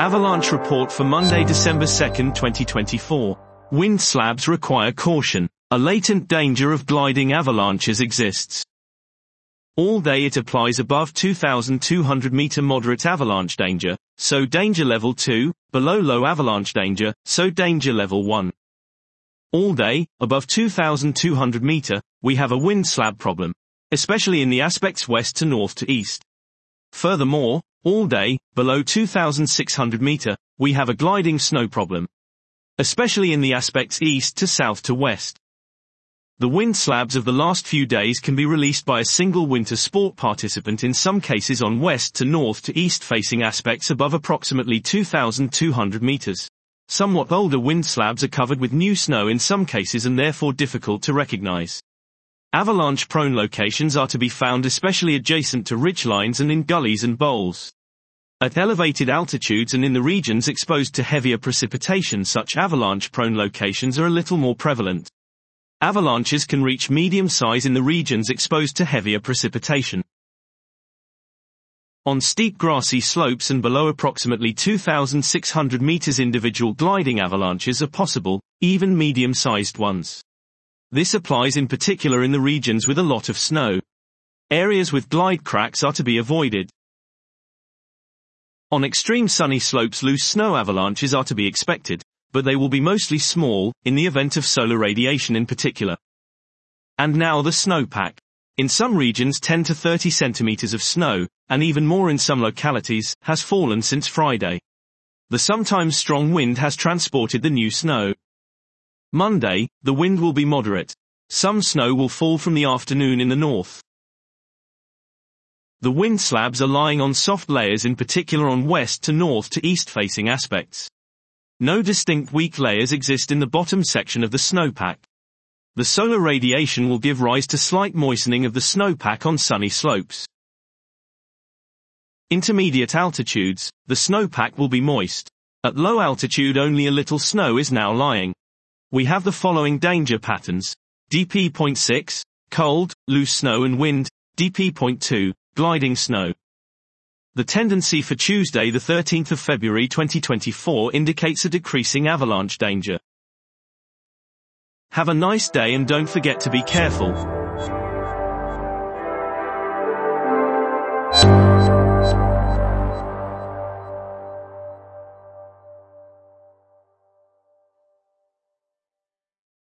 Avalanche report for Monday, December 2, 2024. Wind slabs require caution. A latent danger of gliding avalanches exists. All day it applies above 2,200 meter moderate avalanche danger, so danger level 2, below low avalanche danger, so danger level 1. All day, above 2,200 meter, we have a wind slab problem, especially in the aspects west to north to east. Furthermore, all day, below 2,600 meter, we have a gliding snow problem, especially in the aspects east to south to west. The wind slabs of the last few days can be released by a single winter sport participant in some cases on west to north to east facing aspects above approximately 2,200 meters. Somewhat older wind slabs are covered with new snow in some cases and therefore difficult to recognize. Avalanche-prone locations are to be found especially adjacent to ridgelines and in gullies and bowls. At elevated altitudes and in the regions exposed to heavier precipitation, such avalanche-prone locations are a little more prevalent. Avalanches can reach medium size in the regions exposed to heavier precipitation. On steep grassy slopes and below approximately 2,600 meters, individual gliding avalanches are possible, even medium-sized ones. This applies in particular in the regions with a lot of snow. Areas with glide cracks are to be avoided. On extreme sunny slopes, loose snow avalanches are to be expected, but they will be mostly small, in the event of solar radiation in particular. And now the snowpack. In some regions 10 to 30 centimeters of snow, and even more in some localities, has fallen since Friday. The sometimes strong wind has transported the new snow. Monday, the wind will be moderate. Some snow will fall from the afternoon in the north. The wind slabs are lying on soft layers, in particular on west to north to east facing aspects. No distinct weak layers exist in the bottom section of the snowpack. The solar radiation will give rise to slight moistening of the snowpack on sunny slopes. Intermediate altitudes, the snowpack will be moist. At low altitude only a little snow is now lying. We have the following danger patterns: DP.6, cold, loose snow and wind, DP.2, gliding snow. The tendency for Tuesday, the 13th of February 2024 indicates a decreasing avalanche danger. Have a nice day and don't forget to be careful.